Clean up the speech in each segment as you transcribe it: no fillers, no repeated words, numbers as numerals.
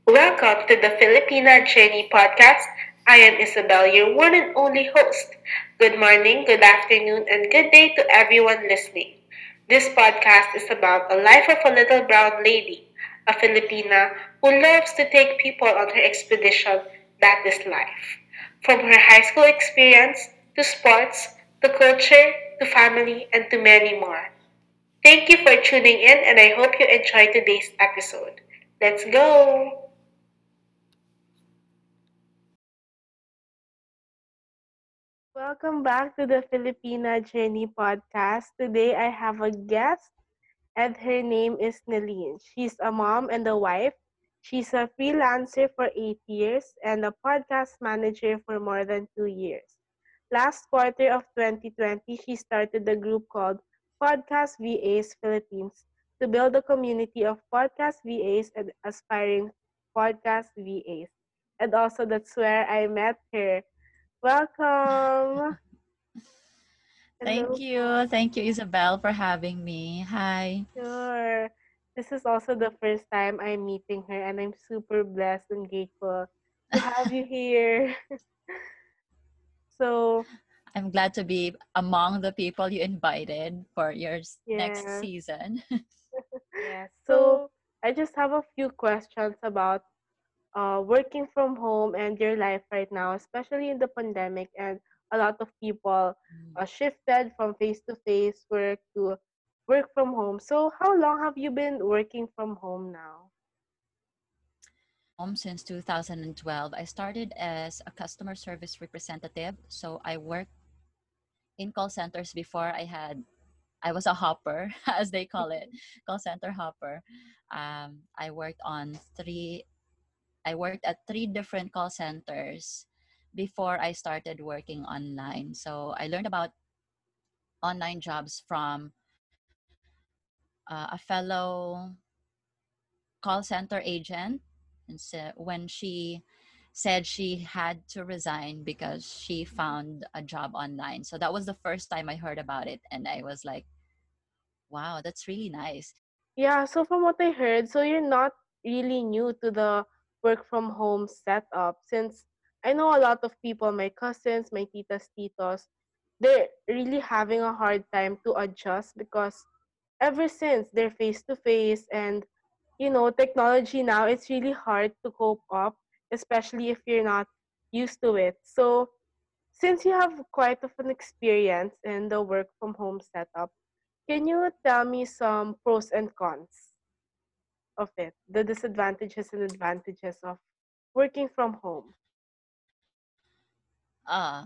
Welcome to the Filipina Journey podcast. I am Isabel, your one and only host. Good morning, good afternoon, and good day to everyone listening. This podcast is about the life of a little brown lady, a Filipina who loves to take people on her expedition that is life. From her high school experience to sports to culture to family and to many more. Thank you for tuning in, and I hope you enjoy today's episode. Let's go! Welcome back to the Filipina Journey podcast. Today I have a guest, and her name is Neline. She's a mom and a wife. She's a freelancer for 8 years and a podcast manager for more than 2 years. Last quarter of 2020, she started a group called Podcast VAs Philippines to build a community of podcast VAs and aspiring podcast VAs. And also, that's where I met her. Welcome. Thank Hello you. po. Thank you, Isabel, for having me. Hi. Sure. This is also the first time I'm meeting her, and I'm super blessed and grateful to have you here. So, I'm glad to be among the people you invited for your next yes, season. yes. So, I just have a few questions about working from home and your life right now, especially in the pandemic, and a lot of people shifted from face to face work to work from home. So, how long have you been working from home now? Home since 2012. I started as a customer service representative. So I worked in call centers before I was a hopper, as they call it, call center hopper. I worked on I worked at three different call centers before I started working online. So I learned about online jobs from a fellow call center agent. And so when she said she had to resign because she found a job online. So that was the first time I heard about it. And I was like, wow, that's really nice. Yeah, so from what I heard, so you're not really new to the work from home setup since I know a lot of people, my cousins, my titas, titos, they're really having a hard time to adjust because ever since they're face to face and technology now, it's really hard to cope up, especially if you're not used to it. So, since you have quite of an experience in the work from home setup, can you tell me some pros and cons of it, the disadvantages and advantages of working from home? Uh,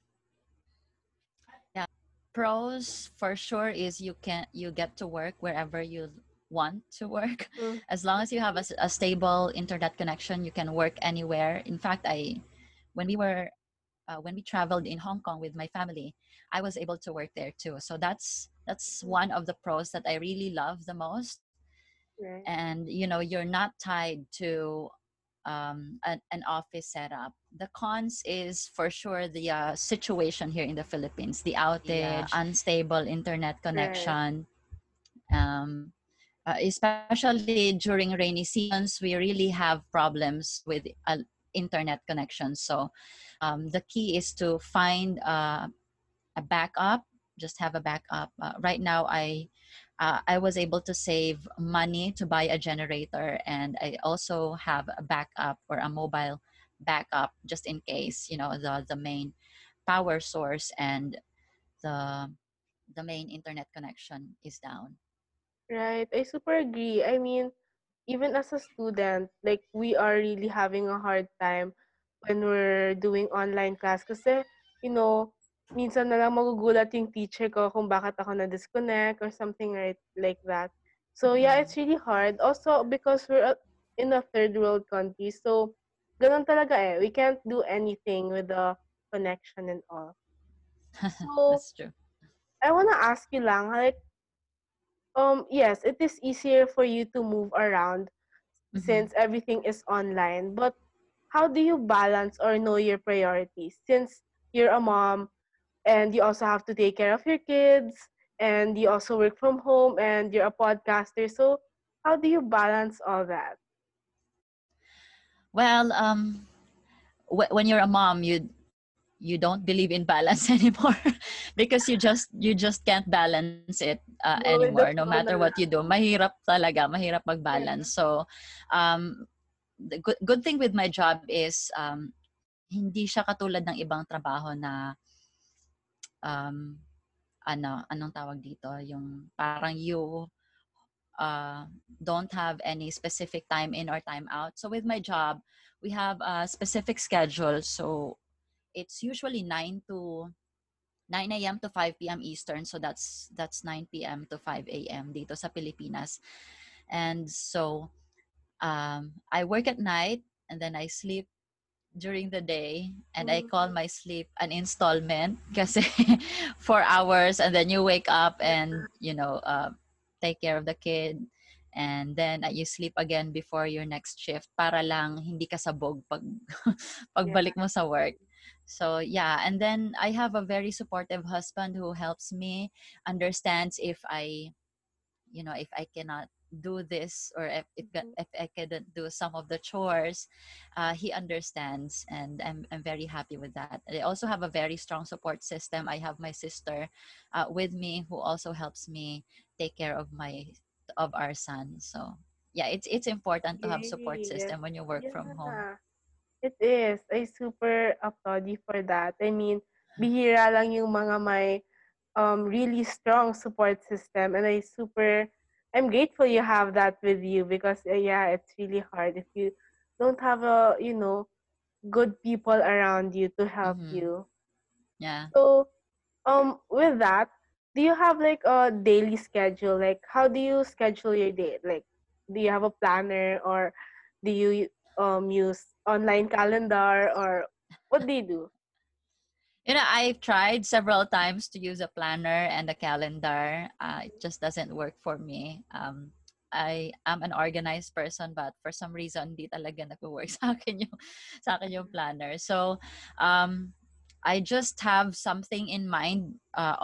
yeah. Pros for sure is you get to work wherever you want to work. Mm, As long as you have a stable internet connection, you can work anywhere. In fact, I when we were when we traveled in Hong Kong with my family, I was able to work there too. So that's mm, one of the pros that I really love the most. right. And you're not tied to an office setup. The cons is for sure the situation here in the Philippines, the outage, unstable internet Right. connection. Um, Especially during rainy seasons, we really have problems with internet connection. So the key is to find a backup. Just have a backup. Right now, I was able to save money to buy a generator, and I also have a backup or a mobile backup just in case the main power source and the the main internet connection is down. Right. I super agree. I mean, even as a student, like we are really having a hard time when we're doing online class kasi, minsan na lang magugulat yung teacher ko kung bakit ako na-disconnect or something like that. So yeah, it's really hard. Also because we're in a third world country. So ganun talaga eh. We can't do anything with the connection and all. So That's true. I wanna ask you lang, like, yes, it is easier for you to move around Mm-hmm. since everything is online. But how do you balance or know your priorities since you're a mom and you also have to take care of your kids and you also work from home and you're a podcaster? So, how do you balance all that? Well, when you're a mom, you don't believe in balance anymore because you just can't balance it Go anymore with the no flow matter na what you do. lang. Mahirap Yeah. mag-balance. So the good thing with my job is hindi siya katulad ng ibang trabaho na um anong tawag dito, yung parang you uh, don't have any specific time in or time out. So with my job, we have a specific schedule. So it's usually 9 a.m. to 5 p.m. Eastern. So that's 9 p.m. to 5 a.m. dito sa Pilipinas. And so I work at night and then I sleep during the day, and I call Mm-hmm. my sleep an installment kasi 4 hours, and then you wake up and take care of the kid, and then you sleep again before your next shift para lang hindi ka sabog pag Yeah. pagbalik mo sa work. So yeah, and then I have a very supportive husband who helps me, understands if I cannot do this, or Mhm. if I couldn't do some of the chores. He understands, and I'm very happy with that. I also have a very strong support system. I have my sister with me who also helps me take care of our son. So yeah, it's important to have support Yes. system when you work from home. Yeah. It is. I super applaud you for that. I mean, bihira lang yung mga may really strong support system, and I'm grateful you have that with you, because yeah, it's really hard if you don't have good people around you to help Mm-hmm. you. Yeah. So with that, do you have like a daily schedule? Like, how do you schedule your day? Like, do you have a planner, or do you use online calendar, or what do you do? I've tried several times to use a planner and a calendar. It just doesn't work for me. I am an organized person, but for some reason, di talaga nag-work sa akin yung planner. So, um, I just have something in mind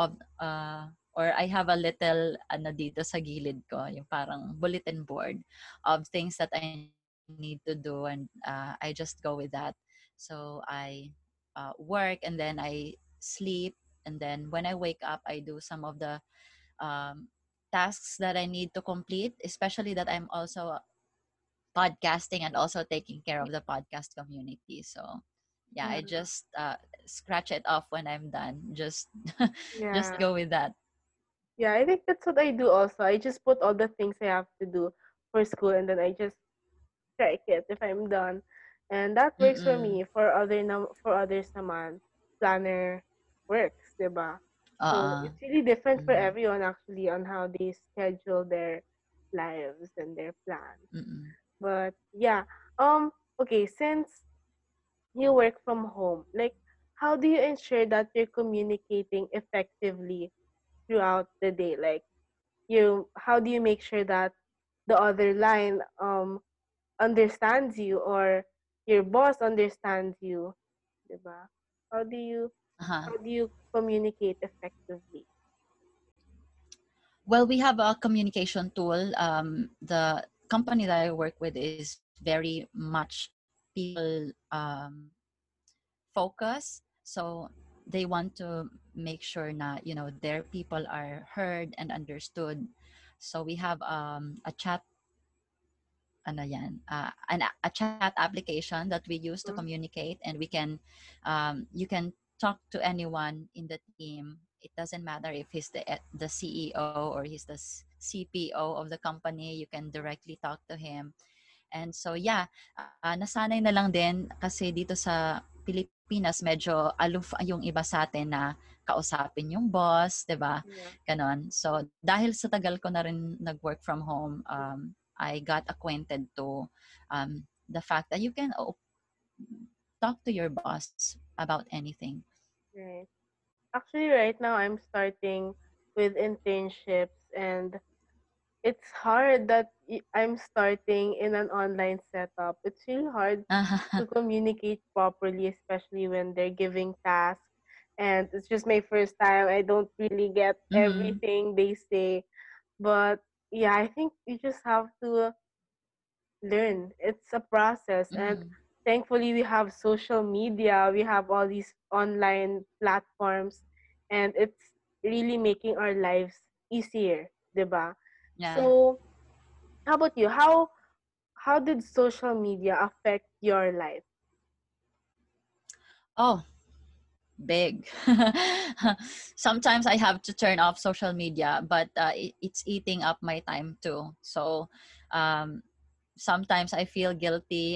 or I have a little dito sa gilid ko, yung parang bulletin board of things that I need to do, and I just go with that. So I work, and then I sleep, and then when I wake up I do some of the um, tasks that I need to complete, especially that I'm also podcasting and also taking care of the podcast community. So yeah, I Yeah. just scratch it off when I'm done. Just just Yeah. go with that. Yeah, I think that's what I do also. I just put all the things I have to do for school, and then I just check it if I'm done. And that works for Mm-mm. me. For others naman, planner works, 'di ba? So Uh-uh. it's really different for Mm-hmm. everyone actually on how they schedule their lives and their plans. Mm-mm. But yeah, okay, since you work from home, like, how do you ensure that you're communicating effectively throughout the day? Like, how do you make sure that the other line understands you, or your boss understands you, 'di ba? How do you Uh-huh. how do you communicate effectively? Well, we have a communication tool. The company that I work with is very much people focus. So they want to make sure na their people are heard and understood. So we have a chat a chat application that we use to Mm. communicate, and you can talk to anyone in the team. It doesn't matter if he's the CEO or he's the CPO of the company. You can directly talk to him. And so yeah, nasanay na lang din kasi dito sa Pilipinas medyo aloof yung iba sa atin na kausapin yung boss, 'di ba? Yeah. Ganon. So dahil sa tagal ko na rin nag-work from home, I got acquainted to the fact that you can talk to your boss about anything. Right. Actually, right now I'm starting with internships, and it's hard that I'm starting in an online setup. It's really hard to communicate properly, especially when they're giving tasks. And it's just my first time. I don't really get Mm-hmm. everything they say. But yeah, I think you just have to learn. It's a process, and Mm-hmm. thankfully we have social media, we have all these online platforms, and it's really making our lives easier, 'di ba? Yeah. So, how about you? How did social media affect your life? Oh, big. Sometimes I have to turn off social media, but it's eating up my time too. So um, sometimes I feel guilty.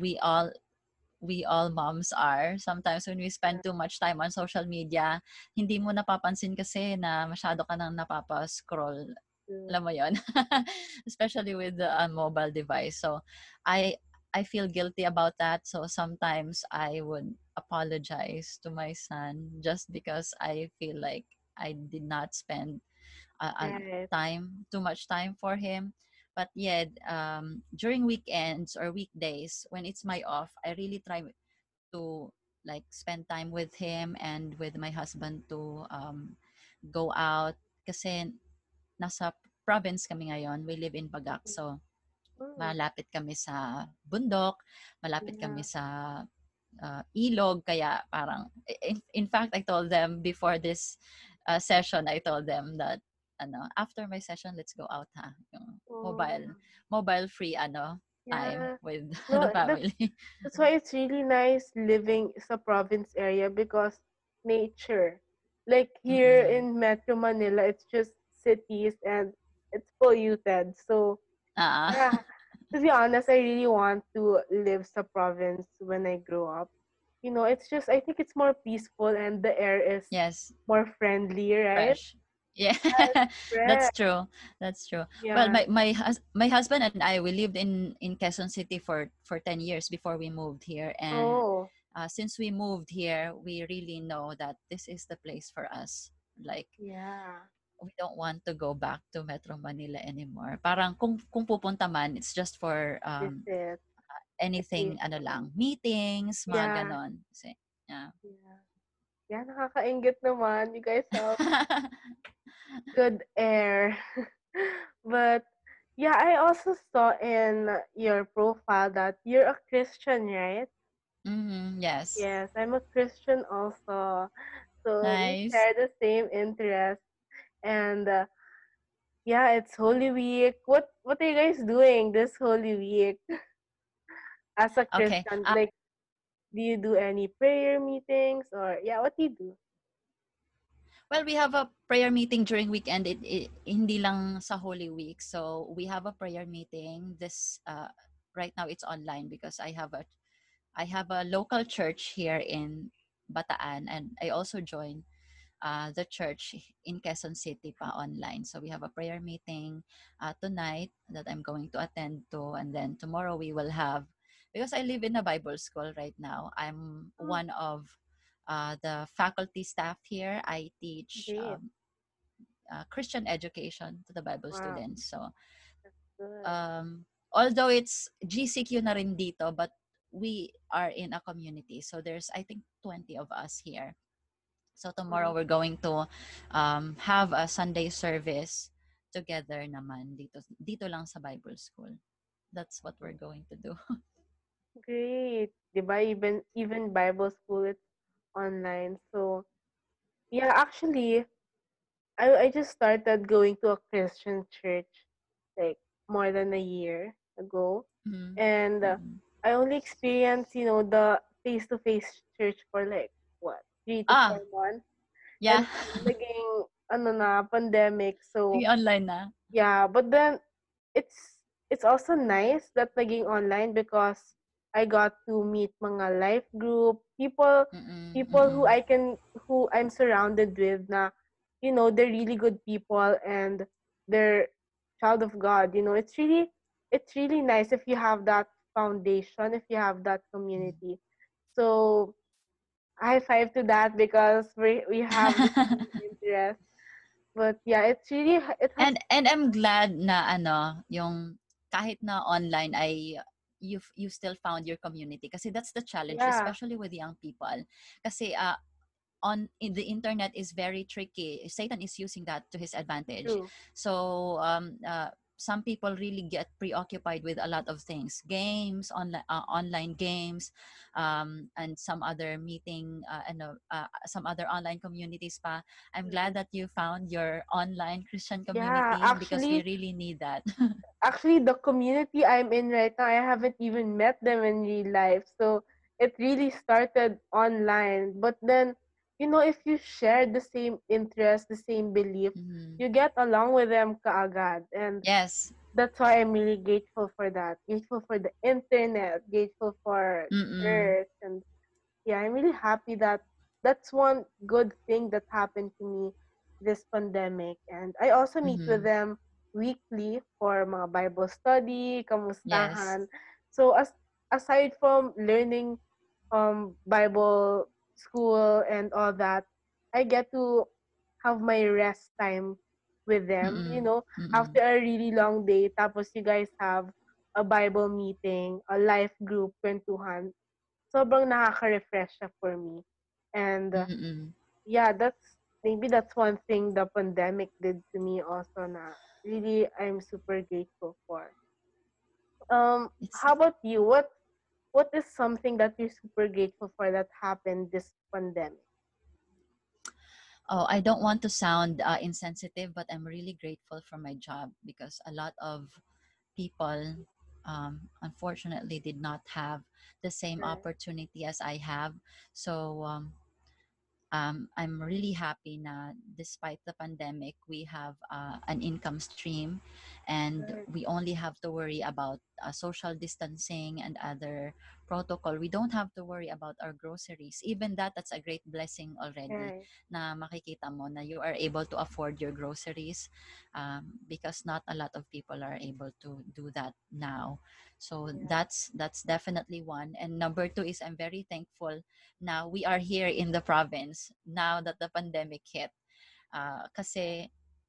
We all moms are. Sometimes when we spend too much time on social media, hindi mo napapansin kasi na masyado ka nang napapa-scroll. Mm, Alam mo yon. Especially with the mobile device. So I I feel guilty about that. So sometimes I would apologize to my son just because I feel like I did not spend right. too much time for him. But yet, during weekends or weekdays, when it's my off, I really try to like spend time with him and with my husband to go out. Kasi nasa province kami ngayon. We live in Bagak. So, Mm, malapit kami sa bundok, malapit kami yeah. sa ilog. Kaya parang, in fact, I told them before this session, I told them that, after my session, let's go out, ha? Yung Oh, mobile free, time yeah. with No, the family. that's why it's really nice living sa province area because nature. Like here Mm-mm. in Metro Manila, it's just cities and it's polluted. So Ah, yeah, to be honest, I really want to live sa province when I grow up. It's just I think it's more peaceful and the air is yes. more friendly, right? Fresh. Yeah, Yeah, it's that's fresh. true. That's true. Well, Yeah. my husband and I, we lived in Quezon City for 10 years before we moved here, and Oh, since we moved here, we really know that this is the place for us. Like, yeah. we don't want to go back to Metro Manila anymore. Parang kung pupunta man, it's just for Visit, anything, vacation. meetings, mga Yeah. ganon. Kasi, yeah. Yeah. Yeah, nakakainggit naman. You guys have good air. But yeah, I also saw in your profile that you're a Christian, right? Yes. Yes, I'm a Christian also. So we Nice. share the same interest. And yeah, it's Holy Week. What are you guys doing this Holy Week as a Okay. Christian? Like, do you do any prayer meetings or yeah, what do you do? Well, we have a prayer meeting during weekend. Hindi lang sa Holy Week. So we have a prayer meeting. This right now it's online because I have a local church here in Bataan, and I also joined the church in Quezon City pa online. So we have a prayer meeting tonight that I'm going to attend to, and then tomorrow we will have, because I live in a Bible school right now. I'm Oh, one of the faculty staff here. I teach great. Christian education to the Bible Wow, students. So that's good. although it's GCQ na rin dito, but we are in a community. So there's, I think, 20 of us here. So tomorrow Oh, we're going to have a Sunday service together naman dito lang sa Bible school. That's what we're going to do. great. Diba? Even Bible school, it's online. So yeah, actually, I just started going to a Christian church like more than a year ago, Mm. and Mm. I only experienced the face-to-face church for like what 3 to 4 Ah, months, yeah. and naging ano na pandemic. So Online na. yeah, but then it's also nice that naging online because I got to meet mga life group people, Mm-mm, people who mm-mm. I'm surrounded with na they're really good people and they're child of God. It's really nice if you have that foundation, if you have that community. So high five to that because we have the same interest. But yeah, it has And I'm glad na yung kahit na online ay you still found your community, kasi that's the challenge, yeah, especially with young people. Kasi in the internet is very tricky. Satan is using that to his advantage. true. So some people really get preoccupied with a lot of things, games, online games, and some other meeting, some other online communities pa. I'm glad that you found your online Christian Yeah, community because we really need that. actually the community I'm in right now, I haven't even met them in real life. So it really started online. But then, if you share the same interest, the same belief, Mhm. you get along with them kaagad. And Yes. that's why I'm really grateful for that. Grateful for the internet, grateful for Mm-mm. church. And yeah, I'm really happy that that's one good thing that happened to me this pandemic. And I also meet with Mm-hmm. them weekly for mga Bible study, Yes. kamustahan. So aside from learning Bible school and all that, I get to have my rest time with them. Mm-mm. Mm-mm. After a really long day, tapos you guys have a Bible meeting, a life group, kwentuhan, sobrang nakaka-refresh siya for me. And Mm-mm. yeah, that's one thing the pandemic did to me also na really I'm super grateful for. It's How about you? What is something that you're super grateful for that happened this pandemic? Oh, I don't want to sound insensitive, but I'm really grateful for my job because a lot of people, unfortunately, did not have the same Right. opportunity as I have. So I'm really happy na despite the pandemic, we have an income stream, and Right. we only have to worry about social distancing and other protocol. We don't have to worry about our groceries. Even that's a great blessing already Right. na makikita mo na you are able to afford your groceries, because not a lot of people are able to do that now. So Yeah. that's definitely one. And number two is I'm very thankful now we are here in the province now that the pandemic hit. Kasi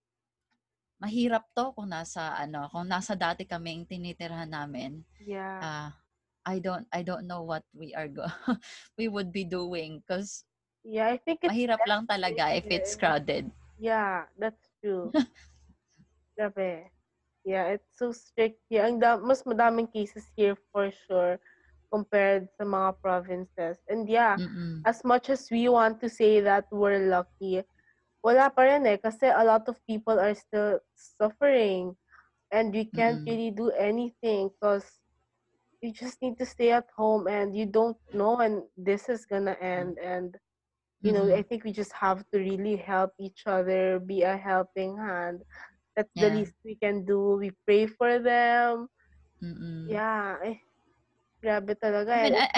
mahirap to kung nasa dati kaming tinitirhan namin. Yeah. Uh, I don't know what we would be doing because Yeah, I think it's mahirap lang testing talaga if it's here. crowded. Yeah, that's true. Grabe. Yeah, it's so strict here. Mas madaming cases here for sure compared sa mga provinces. And yeah, Mm-mm. as much as we want to say that we're lucky, wala pa rin eh. Kasi a lot of people are still suffering and we can't Mm-mm. really do anything because you just need to stay at home and you don't know when this is gonna end. And, I Mm-mm. think we just have to really help each other, be a helping hand. That's the Yeah. least we can do. We pray for them. Mm-mm. Yeah, grabe talaga. I mean, And it's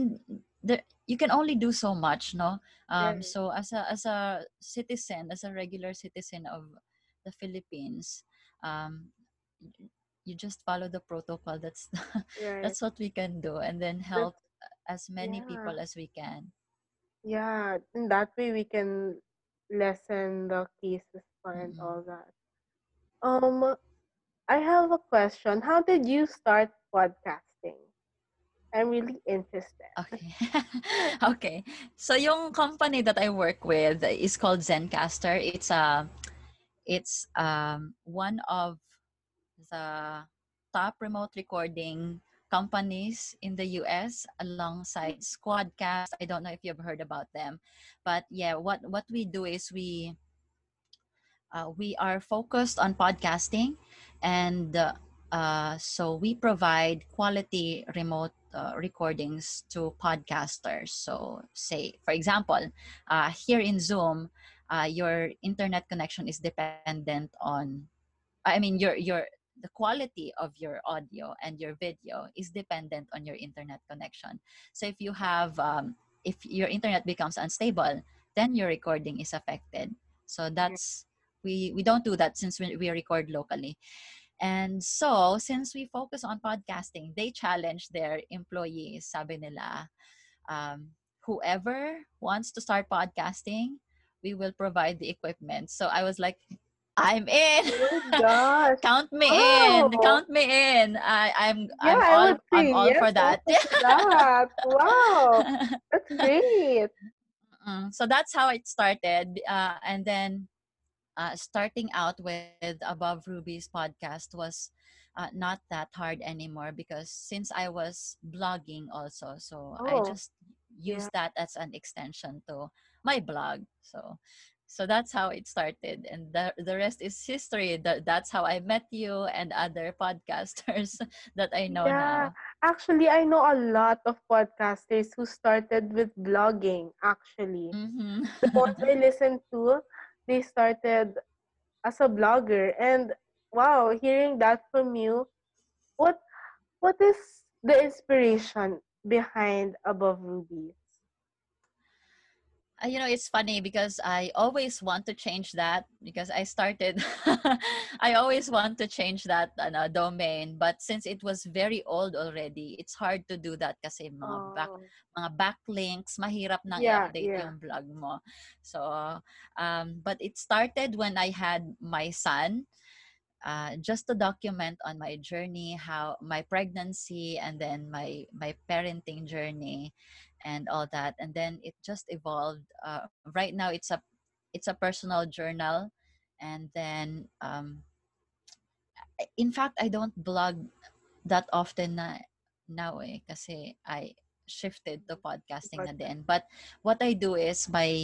you can only do so much, no? right, So as a citizen, as a regular citizen of the Philippines, um, you just follow the protocol. That's right. that's what we can do, and then That's help as many yeah, people as we can. yeah. In that way, we can lessen the cases and Mm-mm. all that. Um, I have a question. How did you start podcasting? I'm really interested. Okay. Okay. So yung company that I work with is called Zencaster. It's one of the top remote recording companies in the US alongside Squadcast. I don't know if you've heard about them, but yeah, what we do is we are focused on podcasting, and so we provide quality remote recordings to podcasters. So, say, for example, here in Zoom, your internet connection is dependent on, I mean, the quality of your audio and your video is dependent on your internet connection. So if your internet becomes unstable, then your recording is affected. So Yeah, that's we don't do that since we record locally. And so since we focus on podcasting, they challenge their employees. Sabi nila, whoever wants to start podcasting, we will provide the equipment. So I was like, I'm in. oh my gosh. Count me in. Wow. Count me in. Yeah, I would I'm say all yes for that. also to that. Wow. That's great. So that's how it started. And then starting out with Above Ruby's podcast was not that hard anymore, because since I was blogging also, so I Oh, just yeah. use that as an extension to my blog. So that's how it started, and the rest is history. That's how I met you and other podcasters that I know Yeah. now. Actually, I know a lot of podcasters who started with blogging, actually. Mm-hmm. The ones I listened to, they started as a blogger. And wow, hearing that from you, what what is the inspiration behind Above Rubies? It's funny because I always want to change that, because I started I always want to change that domain, but since it was very old already, it's hard to do that kasi Oh, mga backlinks, mahirap nang yeah, i-update yeah. yung blog mo. So but it started when I had my son, just to document on my journey, how my pregnancy, and then my parenting journey and all that. And then it just evolved. Right now it's a personal journal. And then in fact, I don't blog that often now, kasi I shifted to podcasting na Podcast. din. But what I do is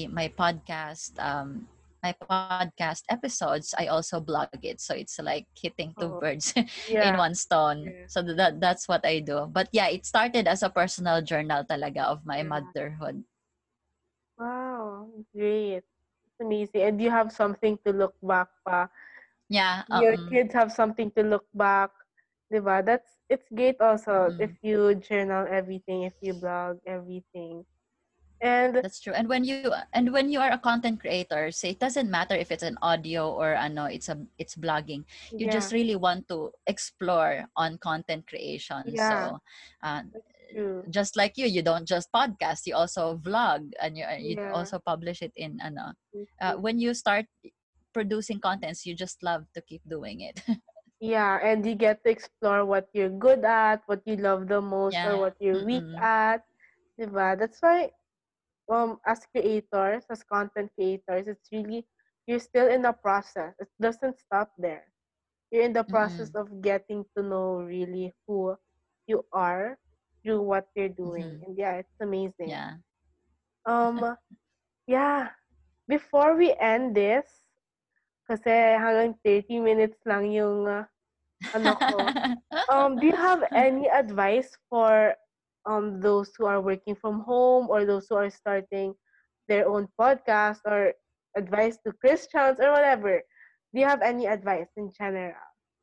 my podcast episodes, I also blog it. So it's like hitting two Oh, birds in yeah, one stone. yeah, So that's what I do. But yeah, it started as a personal journal talaga of my yeah. motherhood. Wow, great. It's amazing. And you have something to look back pa. Yeah, Your kids have something to look back. Diba? It's great also if mm-mm. you journal everything, if you blog everything. And That's true. And when you are a content creator, say it doesn't matter if it's an audio or it's blogging. You yeah, just really want to explore on content creation. yeah, So uh, that's true. just like you don't just podcast, you also vlog, and you Yeah, also publish it in YouTube. when you start producing contents, you just love to keep doing it. Yeah, and you get to explore what you're good at, what you love the most, or Yeah. what you're weak Mm-mm. at. Diba? That's why as creators, as content creators, it's really you're still in the process. It doesn't stop there. You're in the process Mm-mm. of getting to know really who you are through what you're doing. Mm-hmm. And yeah, it's amazing. Yeah. Um yeah, before we end this, kasi hanggang 30 minutes lang yung ano ko. Do you have any advice for those who are working from home or those who are starting their own podcast, or advice to Christians or whatever? Do you have any advice in general?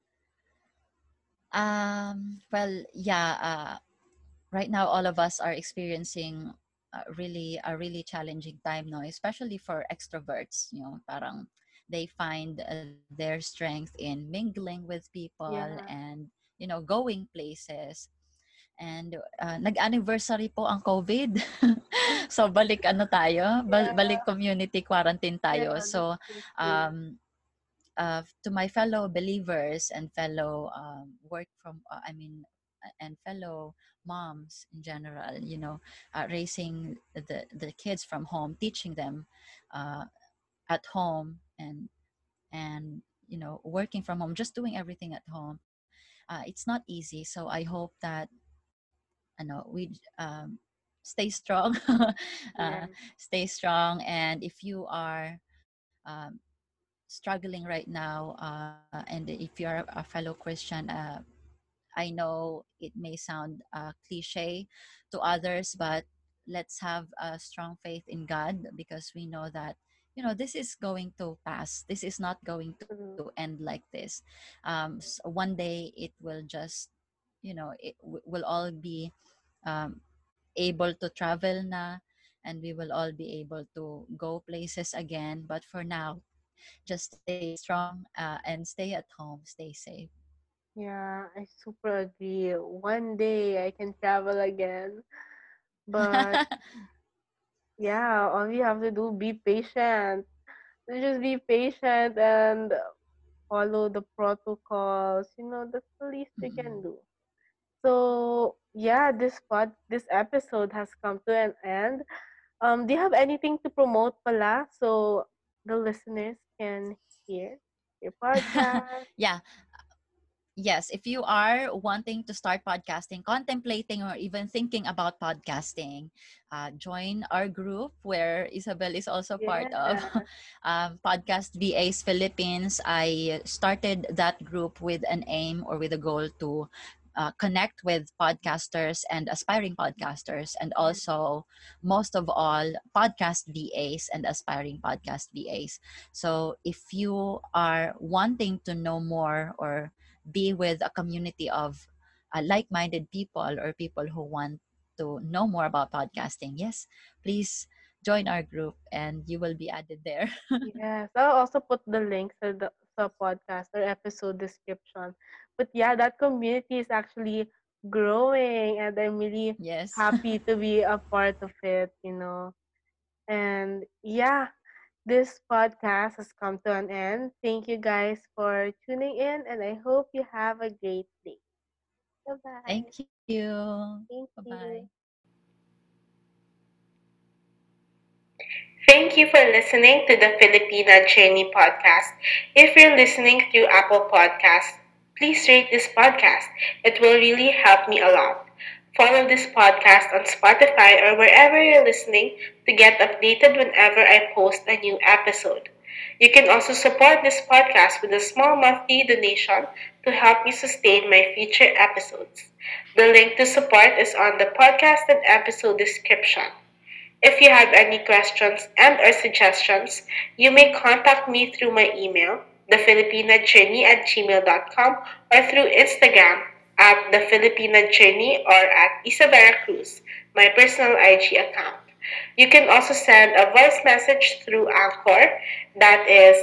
Well, yeah. Right now, all of us are experiencing really challenging time, no, especially for extroverts. Parang they find their strength in mingling with people, Yeah. and going places. And nag-anniversary po ang COVID. So balik tayo, Yeah. balik community quarantine Yeah, tayo. that's So so true. um to my fellow believers and fellow work from and fellow moms in general, raising the kids from home, teaching them uh, at home, and working from home, just doing everything at home. It's not easy, so I hope that we stay strong. uh, Yeah. Stay strong. And if you are struggling right now, and if you're a fellow Christian, I know it may sound cliche to others, but let's have a strong faith in God, because we know that this is going to pass. This is not going to True. end like this. One day it will just, will all be able to travel na, and we will all be able to go places again. But for now, just stay strong, and stay at home, stay safe. Yeah, I super agree. One day I can travel again. But yeah, all we have to do be patient. Just be patient and follow the protocols. That's the least we can Mm-mm. do. So yeah, this episode has come to an end. Do you have anything to promote pala so the listeners can? here, your podcast. Yeah. Yes, if you are wanting to start podcasting, contemplating, or even thinking about podcasting, join our group where Isabel is also part of, Yeah. Podcast VAs Philippines. I started that group with an aim or with a goal to connect with podcasters and aspiring podcasters, and Yeah. also, most of all, podcast VAs and aspiring podcast VAs. So if you are wanting to know more or be with a community of like-minded people or people who want to know more about podcasting, yes, please join our group and you will be added there. Yes, I'll also put the link to the podcast or episode description. But yeah, that community is actually growing, and I'm really Yes. happy to be a part of it. And yeah, this podcast has come to an end. Thank you guys for tuning in, and I hope you have a great day. Bye bye. Thank you. Thank Bye-bye. you. Thank you for listening to the Filipina Journey podcast. If you're listening through Apple Podcasts, please rate this podcast. It will really help me a lot. Follow this podcast on Spotify or wherever you're listening to get updated whenever I post a new episode. You can also support this podcast with a small monthly donation to help me sustain my future episodes. The link to support is on the podcast and episode description. If you have any questions and or suggestions, you may contact me through my email, thefilipinajourney@gmail.com, or through Instagram at thefilipinajourney or at Isabella Cruz, my personal IG account. You can also send a voice message through Anchor, that is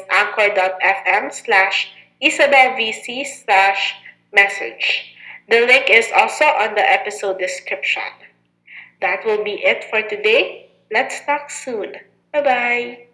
anchor.fm/isabelvc/message. The link is also on the episode description. That will be it for today. Let's talk soon. Bye bye.